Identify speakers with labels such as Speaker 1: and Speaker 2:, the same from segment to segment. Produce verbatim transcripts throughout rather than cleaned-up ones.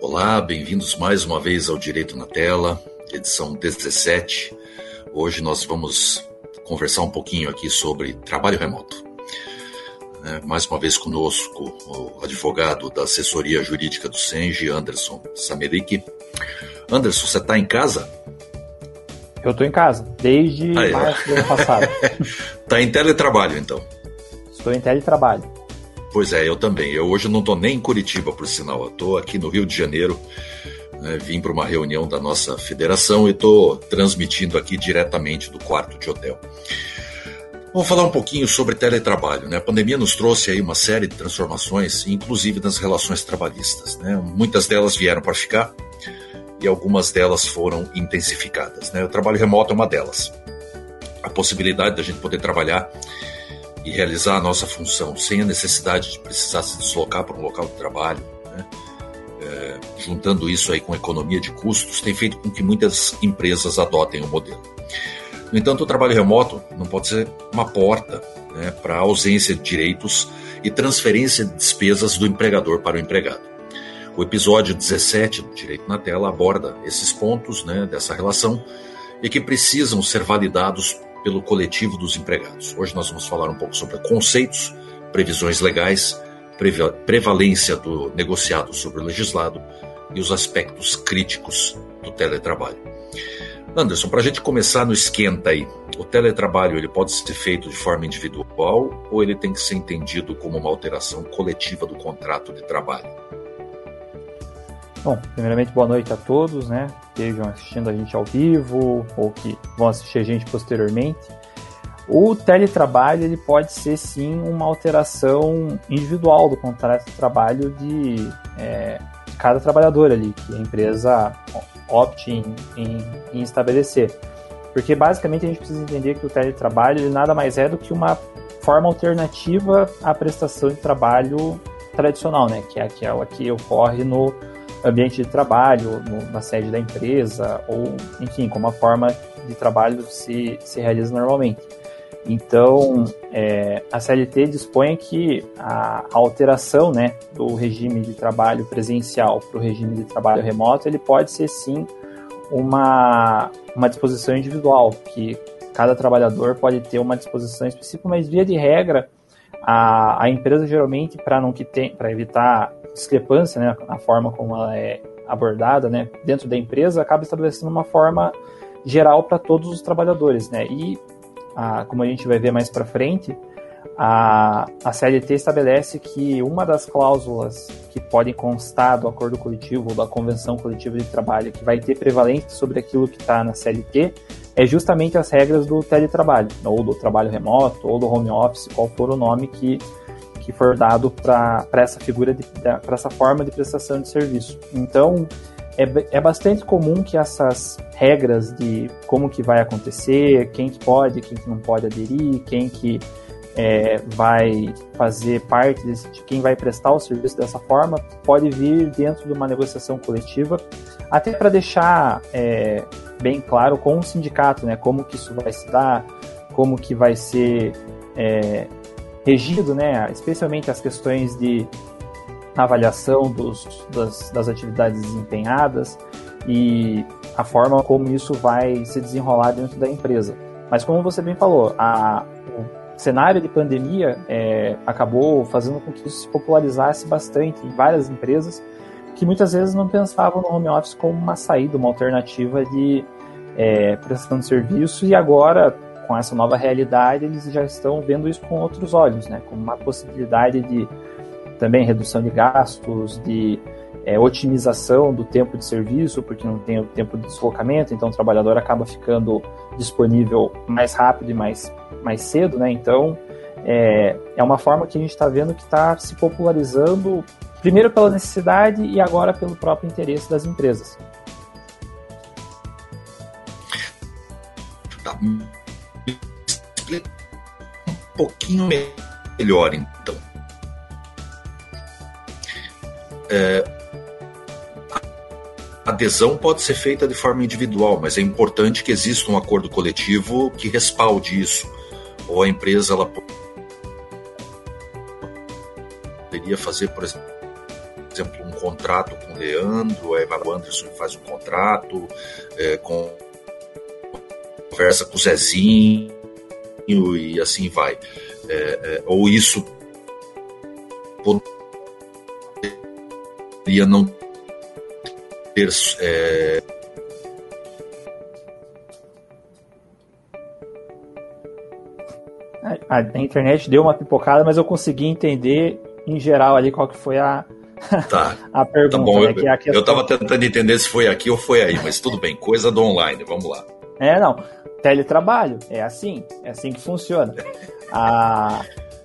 Speaker 1: Olá, bem-vindos mais uma vez ao Direito na Tela, edição dezessete. Hoje nós vamos conversar um pouquinho aqui sobre trabalho remoto. É, mais uma vez conosco o advogado da assessoria jurídica do Sengi, Anderson Sameric. Anderson, você está em casa?
Speaker 2: Eu estou em casa, desde ah, março do ano passado.
Speaker 1: Está em teletrabalho, então?
Speaker 2: Estou em teletrabalho.
Speaker 1: Pois é, eu também. Eu hoje não estou nem em Curitiba, por sinal. Eu estou aqui no Rio de Janeiro. Né, vim para uma reunião da nossa federação e estou transmitindo aqui diretamente do quarto de hotel. Vamos falar um pouquinho sobre teletrabalho. Né? A pandemia nos trouxe aí uma série de transformações, inclusive nas relações trabalhistas. Né? Muitas delas vieram para ficar e algumas delas foram intensificadas. Né? O trabalho remoto é uma delas. A possibilidade da gente poder trabalhar e realizar a nossa função sem a necessidade de precisar se deslocar para um local de trabalho, né? É, juntando isso aí com economia de custos, tem feito com que muitas empresas adotem o modelo. No entanto, o trabalho remoto não pode ser uma porta, né, para a ausência de direitos e transferência de despesas do empregador para o empregado. O episódio dezessete do Direito na Tela aborda esses pontos, né, dessa relação e que precisam ser validados pelo coletivo dos empregados. Hoje nós vamos falar um pouco sobre conceitos, previsões legais, prevalência do negociado sobre o legislado e os aspectos críticos do teletrabalho. Anderson, para a gente começar no esquenta aí, o teletrabalho ele pode ser feito de forma individual ou ele tem que ser entendido como uma alteração coletiva do contrato de trabalho?
Speaker 2: Bom, primeiramente, boa noite a todos, né, que estejam assistindo a gente ao vivo ou que vão assistir a gente posteriormente. O teletrabalho ele pode ser, sim, uma alteração individual do contrato de trabalho de, é, de cada trabalhador ali, que a empresa opte em, em, em estabelecer. Porque, basicamente, a gente precisa entender que o teletrabalho ele nada mais é do que uma forma alternativa à prestação de trabalho tradicional, né, que é aquela que ocorre no ambiente de trabalho, no, na sede da empresa, ou, enfim, como a forma de trabalho se, se realiza normalmente. Então, é, a C L T dispõe que a, a alteração, né, do regime de trabalho presencial para o regime de trabalho remoto, ele pode ser, sim, uma, uma disposição individual, que cada trabalhador pode ter uma disposição específica, mas, via de regra, a, a empresa, geralmente, para não que tem, para evitar discrepância, né, na forma como ela é abordada, né, dentro da empresa, acaba estabelecendo uma forma geral para todos os trabalhadores, né, e a, como a gente vai ver mais para frente, a, a C L T estabelece que uma das cláusulas que podem constar do acordo coletivo ou da convenção coletiva de trabalho que vai ter prevalência sobre aquilo que está na C L T é justamente as regras do teletrabalho, ou do trabalho remoto, ou do home office, qual for o nome que que for dado para essa figura, para essa forma de prestação de serviço. Então, é, é bastante comum que essas regras de como que vai acontecer, quem que pode, quem que não pode aderir, quem que é, vai fazer parte desse, de quem vai prestar o serviço dessa forma, pode vir dentro de uma negociação coletiva, até para deixar é, bem claro com o sindicato, né, como que isso vai se dar, como que vai ser é, regido, né, especialmente as questões de avaliação dos, das, das atividades desempenhadas e a forma como isso vai se desenrolar dentro da empresa. Mas como você bem falou, a, o cenário de pandemia é, acabou fazendo com que isso se popularizasse bastante em várias empresas que muitas vezes não pensavam no home office como uma saída, uma alternativa de é, prestação de serviço, e agora, com essa nova realidade, eles já estão vendo isso com outros olhos, né? Como uma possibilidade de também redução de gastos, de é, otimização do tempo de serviço, porque não tem o tempo de deslocamento, então o trabalhador acaba ficando disponível mais rápido e mais, mais cedo, né? Então, é, é uma forma que a gente está vendo que está se popularizando, primeiro pela necessidade e agora pelo próprio interesse das empresas.
Speaker 1: Tá. Um pouquinho melhor, então. É, a adesão pode ser feita de forma individual, mas é importante que exista um acordo coletivo que respalde isso. Ou a empresa ela poderia fazer, por exemplo, um contrato com Leandro, aí vai o Anderson e faz um contrato, é, com, conversa com o Zezinho e assim vai. É, é, ou isso poderia não ter... É,
Speaker 2: a, a internet deu uma pipocada, mas eu consegui entender em geral ali qual que foi a,
Speaker 1: tá.
Speaker 2: a pergunta.
Speaker 1: Tá bom,
Speaker 2: né,
Speaker 1: eu,
Speaker 2: que é a questão...
Speaker 1: eu tava tentando entender se foi aqui ou foi aí, mas tudo bem, coisa do online, vamos lá.
Speaker 2: É, não, teletrabalho, é assim, é assim que funciona. A,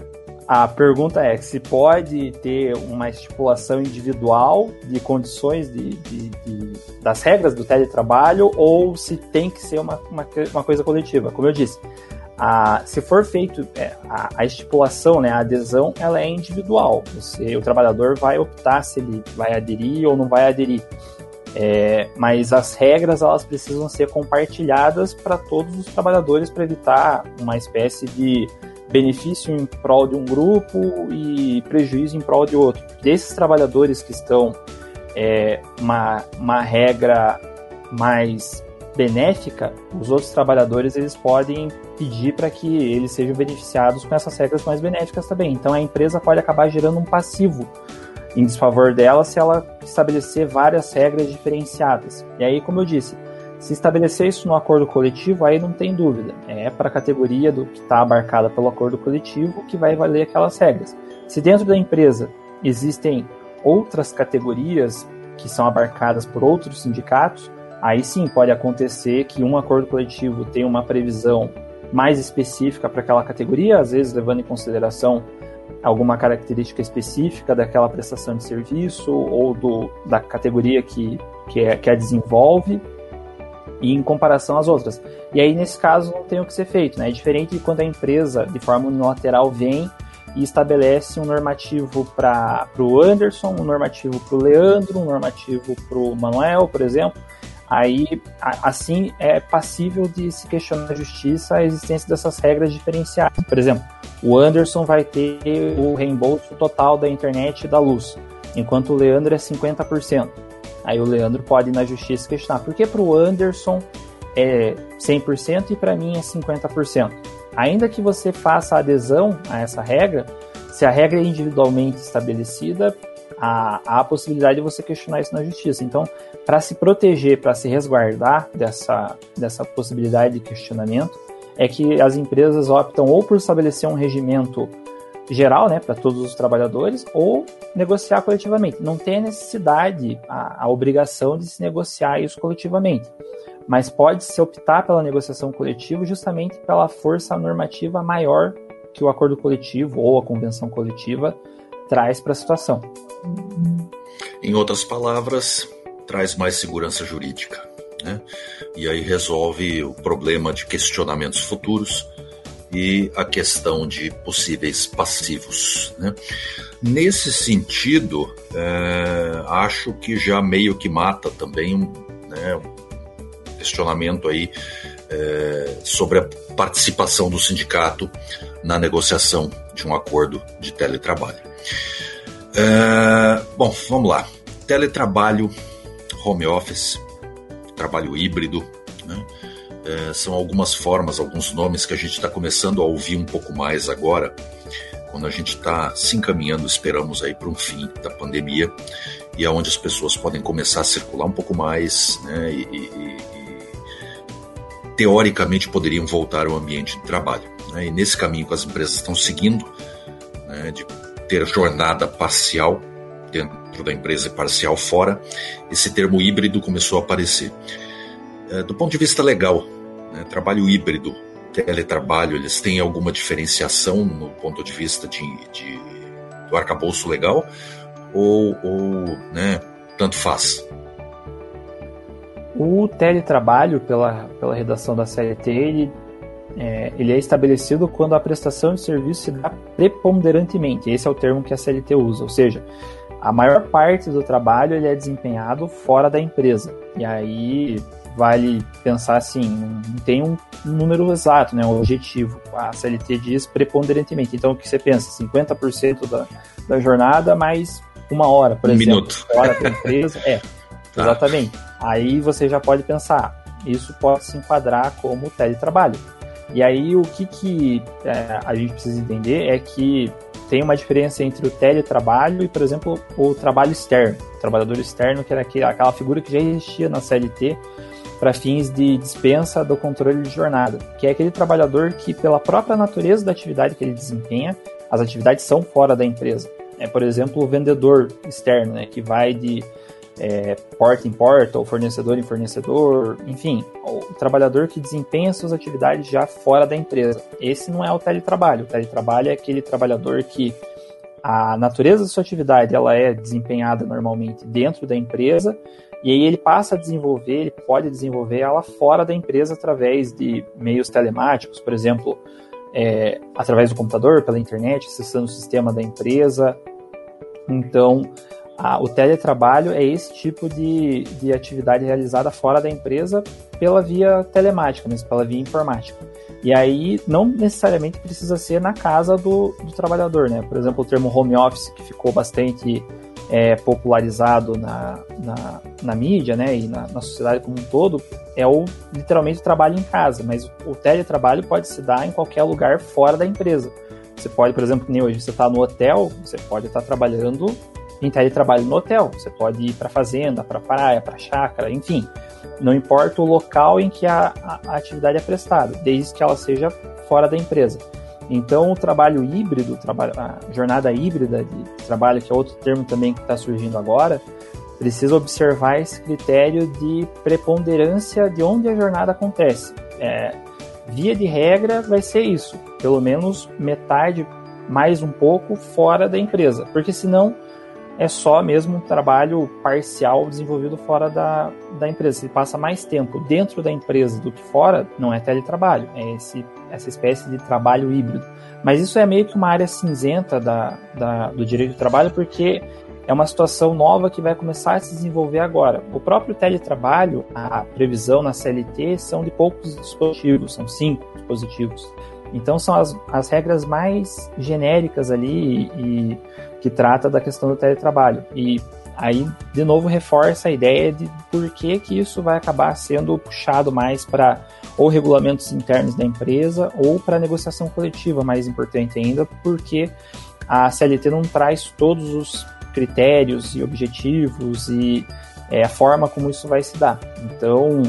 Speaker 2: a pergunta é se pode ter uma estipulação individual de condições de, de, de, das regras do teletrabalho ou se tem que ser uma, uma, uma coisa coletiva. Como eu disse, a, se for feito é, a, a estipulação, né, a adesão, ela é individual. Você, o trabalhador vai optar se ele vai aderir ou não vai aderir. É, mas as regras elas precisam ser compartilhadas para todos os trabalhadores para evitar uma espécie de benefício em prol de um grupo e prejuízo em prol de outro. Desses trabalhadores que estão é, uma, uma regra mais benéfica, os outros trabalhadores eles podem pedir para que eles sejam beneficiados com essas regras mais benéficas também. Então a empresa pode acabar gerando um passivo em desfavor dela se ela estabelecer várias regras diferenciadas. E aí, como eu disse, se estabelecer isso no acordo coletivo, aí não tem dúvida. É para a categoria do que está abarcada pelo acordo coletivo que vai valer aquelas regras. Se dentro da empresa existem outras categorias que são abarcadas por outros sindicatos, aí sim pode acontecer que um acordo coletivo tenha uma previsão mais específica para aquela categoria, às vezes levando em consideração alguma característica específica daquela prestação de serviço ou do, da categoria que, que, é, que a desenvolve e em comparação às outras. E aí, nesse caso, não tem o que ser feito, né? É diferente de quando a empresa, de forma unilateral, vem e estabelece um normativo para o Anderson, um normativo para o Leandro, um normativo para o Manuel, por exemplo. Aí, assim, é passível de se questionar na justiça a existência dessas regras diferenciadas. Por exemplo, o Anderson vai ter o reembolso total da internet e da luz, enquanto o Leandro é cinquenta por cento. Aí o Leandro pode ir na justiça questionar por que para o Anderson é cem por cento e para mim é cinquenta por cento. Ainda que você faça adesão a essa regra, se a regra é individualmente estabelecida, há, há a possibilidade de você questionar isso na justiça. Então, para se proteger, para se resguardar dessa, dessa possibilidade de questionamento, é que as empresas optam ou por estabelecer um regimento geral, né, para todos os trabalhadores, ou negociar coletivamente. Não tem a necessidade, a, a obrigação de se negociar isso coletivamente, mas pode-se optar pela negociação coletiva justamente pela força normativa maior que o acordo coletivo ou a convenção coletiva traz para a situação.
Speaker 1: Em outras palavras, traz mais segurança jurídica, né? E aí resolve o problema de questionamentos futuros e a questão de possíveis passivos, né? Nesse sentido, é, acho que já meio que mata também um, né, um questionamento aí é, sobre a participação do sindicato na negociação de um acordo de teletrabalho. É, bom, vamos lá. Teletrabalho, home office, trabalho híbrido, né? É, são algumas formas, alguns nomes que a gente está começando a ouvir um pouco mais agora, quando a gente está se encaminhando, esperamos aí para um fim da pandemia, e aonde as pessoas podem começar a circular um pouco mais, né, e, e, e teoricamente poderiam voltar ao ambiente de trabalho, né? E nesse caminho que as empresas estão seguindo, né, de ter jornada parcial dentro da empresa e parcial fora, esse termo híbrido começou a aparecer. Do ponto de vista legal, né, trabalho híbrido, teletrabalho, eles têm alguma diferenciação no ponto de vista de, de, do arcabouço legal ou, ou né, tanto faz?
Speaker 2: O teletrabalho, pela, pela redação da C L T, ele é, ele é estabelecido quando a prestação de serviço se dá preponderantemente. Esse é o termo que a C L T usa, ou seja, a maior parte do trabalho ele é desempenhado fora da empresa. E aí vale pensar assim, não tem um número exato, né, um objetivo. A C L T diz preponderantemente. Então o que você pensa? cinquenta por cento da, da jornada, mais uma hora, por
Speaker 1: um
Speaker 2: exemplo,
Speaker 1: minuto.
Speaker 2: fora da empresa, é, exatamente. Ah. Aí você já pode pensar, isso pode se enquadrar como teletrabalho. E aí o que, que é, a gente precisa entender é que tem uma diferença entre o teletrabalho e, por exemplo, o trabalho externo. O trabalhador externo, que era aquela figura que já existia na C L T para fins de dispensa do controle de jornada, que é aquele trabalhador que, pela própria natureza da atividade que ele desempenha, as atividades são fora da empresa. É, por exemplo, o vendedor externo, né, que vai de é, porta em porta, ou fornecedor em fornecedor, enfim, o trabalhador que desempenha suas atividades já fora da empresa. Esse não é o teletrabalho. O teletrabalho é aquele trabalhador que a natureza da sua atividade ela é desempenhada normalmente dentro da empresa, e aí ele passa a desenvolver, ele pode desenvolver ela fora da empresa através de meios telemáticos, por exemplo, é, através do computador, pela internet, acessando o sistema da empresa. Então, a, o teletrabalho é esse tipo de, de atividade realizada fora da empresa pela via telemática, mas pela via informática. E aí, não necessariamente precisa ser na casa do, do trabalhador, né? Por exemplo, o termo home office, que ficou bastante é, popularizado na, na, na mídia, né? E na, na sociedade como um todo, é o literalmente o trabalho em casa, mas o teletrabalho pode se dar em qualquer lugar fora da empresa. Você pode, por exemplo, que nem hoje, você está no hotel, você pode estar trabalhando em teletrabalho no hotel, você pode ir para a fazenda, para a praia, para a chácara, enfim, não importa o local em que a, a, a atividade é prestada, desde que ela seja fora da empresa. Então, o trabalho híbrido, a jornada híbrida de trabalho, que é outro termo também que está surgindo agora, precisa observar esse critério de preponderância de onde a jornada acontece. É, via de regra, vai ser isso, pelo menos metade, mais um pouco, fora da empresa, porque senão é só mesmo um trabalho parcial desenvolvido fora da, da empresa. Se passa mais tempo dentro da empresa do que fora, não é teletrabalho, é esse, essa espécie de trabalho híbrido. Mas isso é meio que uma área cinzenta da, da, do direito do trabalho, porque é uma situação nova que vai começar a se desenvolver agora. O próprio teletrabalho, a previsão na C L T, são de poucos dispositivos, são cinco dispositivos. Então são as, as regras mais genéricas ali e, e que trata da questão do teletrabalho. E aí, de novo, reforça a ideia de por que, que isso vai acabar sendo puxado mais para ou regulamentos internos da empresa ou para negociação coletiva, mais importante ainda, porque a C L T não traz todos os critérios e objetivos e é, a forma como isso vai se dar. Então,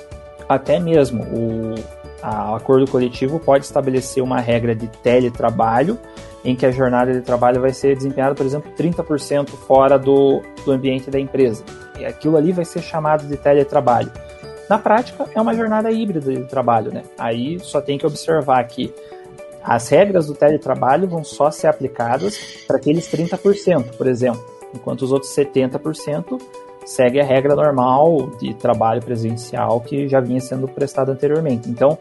Speaker 2: até mesmo o o acordo coletivo pode estabelecer uma regra de teletrabalho, em que a jornada de trabalho vai ser desempenhada, por exemplo, trinta por cento fora do, do ambiente da empresa. E aquilo ali vai ser chamado de teletrabalho. Na prática, é uma jornada híbrida de trabalho, né? Aí só tem que observar que as regras do teletrabalho vão só ser aplicadas para aqueles trinta por cento, por exemplo, enquanto os outros setenta por cento segue a regra normal de trabalho presencial que já vinha sendo prestado anteriormente. Então,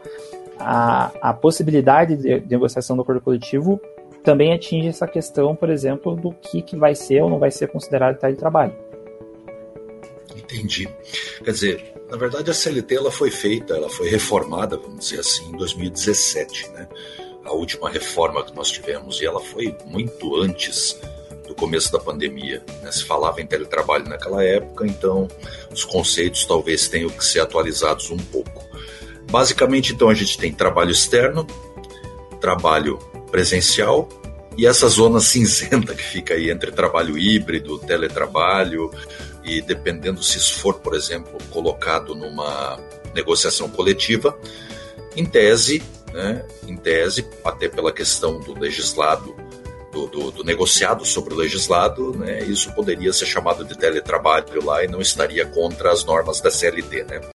Speaker 2: a, a possibilidade de, de negociação do acordo coletivo também atinge essa questão, por exemplo, do que, que vai ser ou não vai ser considerado teletrabalho.
Speaker 1: Entendi. Quer dizer, na verdade a C L T ela foi feita, ela foi reformada, vamos dizer assim, em dois mil e dezessete, né? A última reforma que nós tivemos, e ela foi muito antes do começo da pandemia, né? Se falava em teletrabalho naquela época, então os conceitos talvez tenham que ser atualizados um pouco. Basicamente, então, a gente tem trabalho externo, trabalho presencial e essa zona cinzenta que fica aí entre trabalho híbrido, teletrabalho, e dependendo se isso for, por exemplo, colocado numa negociação coletiva, em tese, né, em tese, até pela questão do legislado, Do, do, do negociado sobre o legislado, né, isso poderia ser chamado de teletrabalho lá e não estaria contra as normas da C L T, né?